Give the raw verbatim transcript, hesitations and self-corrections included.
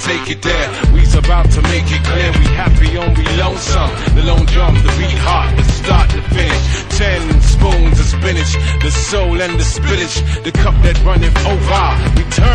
take it there. We's about to make it clear. We happy on we lonesome. The lone drum, the beat hot, the start to finish. Ten spoons of spinach, the soul and the spinach, the cup that runneth over. We turn